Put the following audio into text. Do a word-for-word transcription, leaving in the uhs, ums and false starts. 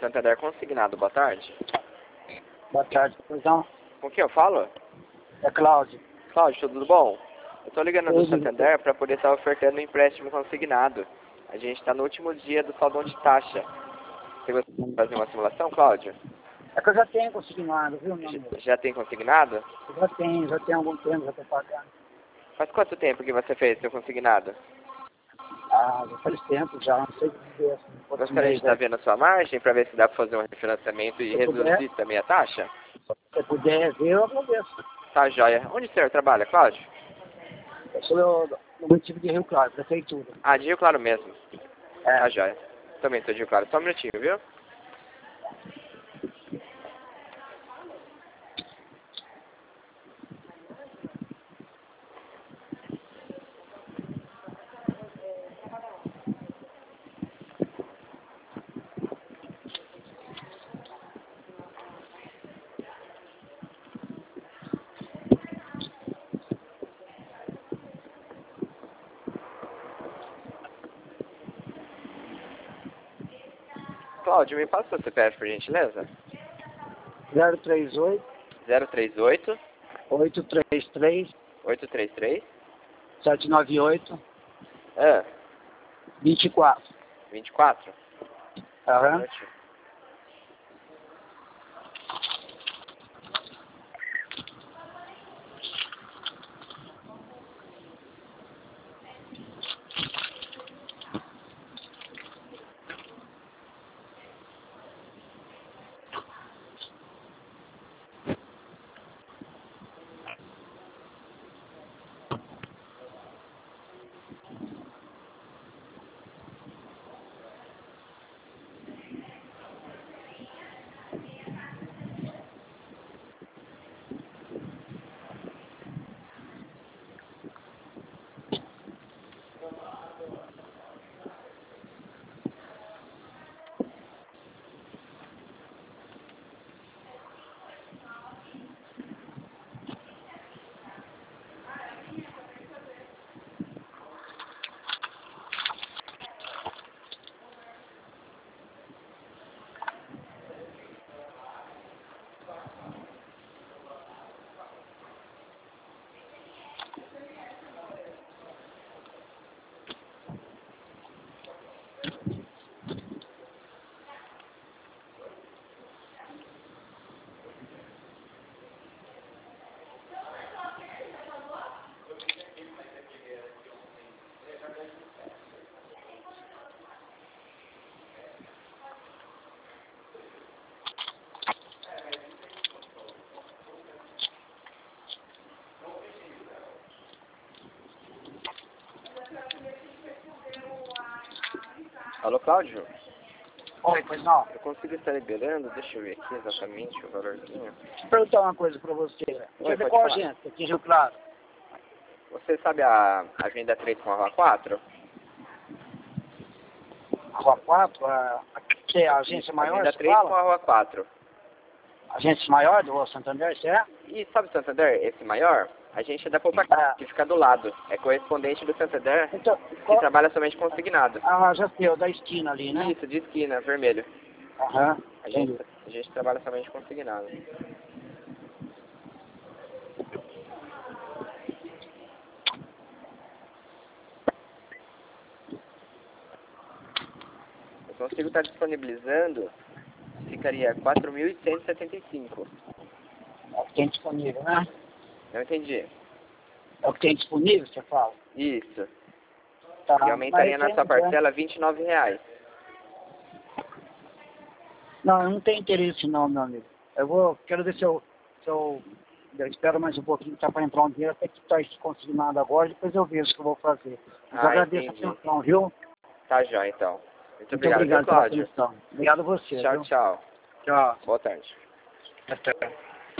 Santander consignado, boa tarde. Boa tarde, pois não? Com quem eu falo? É Cláudio. Cláudio, tudo bom? Eu tô ligando do Tudo. Santander para poder estar ofertando um empréstimo consignado. A gente está no último dia do saldão de taxa. Você gostaria de fazer uma simulação, Cláudio? É que eu já tenho consignado, viu, meu amigo? Já, já tem consignado? Eu já tenho, já tenho algum tempo, já estou pagando. Faz quanto tempo que você fez seu consignado? Ah, já faz tempo já, não sei o que dizer. Assim, Gostaria de estar vendo a sua margem para ver se dá para fazer um refinanciamento e Se reduzir puder. também a taxa? Se você puder ver, eu agradeço. Tá, joia. Onde o senhor trabalha, Cláudio? Eu sou do, do município de Rio Claro, prefeitura. Ah, de Rio Claro mesmo. É. Tá, joia. Também sou de Rio Claro. Só um minutinho, viu? Cláudio, me passa o seu C P F, por gentileza. zero três oito, zero três oito, oito três três, oito três três, sete nove oito, ah, vinte e quatro. vinte e quatro. Aham. Alô, Cláudio? Oi, pois não. Eu consigo estar liberando? Deixa eu ver aqui exatamente o valorzinho. Deixa eu perguntar uma coisa pra você. Oi, Você vê pode qual falar. agência aqui em Rio Claro? Você sabe a Avenida três com a Rua quatro? A Rua quatro, a, a, que é a agência maior, Avenida você três com fala? a Rua quatro. A agência maior do Santander, você é? E sabe o Santander, esse maior? A gente é da Poupa, Ah. que fica do lado. É correspondente do Santander, Então, que qual... trabalha somente consignado. Ah, já sei, o da esquina ali, né? Isso, de esquina, vermelho. Aham, A entendi. gente, a gente trabalha somente consignado. Eu consigo estar disponibilizando, ficaria quatro mil cento e setenta e cinco. É o que tem disponível, né? Não entendi. É o que tem disponível, você fala? Isso. Tá, E aumentaria mas na sua tem, né? parcela vinte e nove reais. Não, eu não tenho interesse não, meu amigo. Eu vou, quero ver se eu, se eu, eu espero mais um pouquinho, tá para entrar um dinheiro, até que tá isso consignado agora, depois eu vejo o que eu vou fazer. Mas Ah, agradeço entendi. a atenção, viu? Tá já, então. Muito Muito obrigado, viu, obrigado pela Cláudio? atenção. Obrigado a você, Tchau, viu? tchau. Tchau. Boa tarde. Até.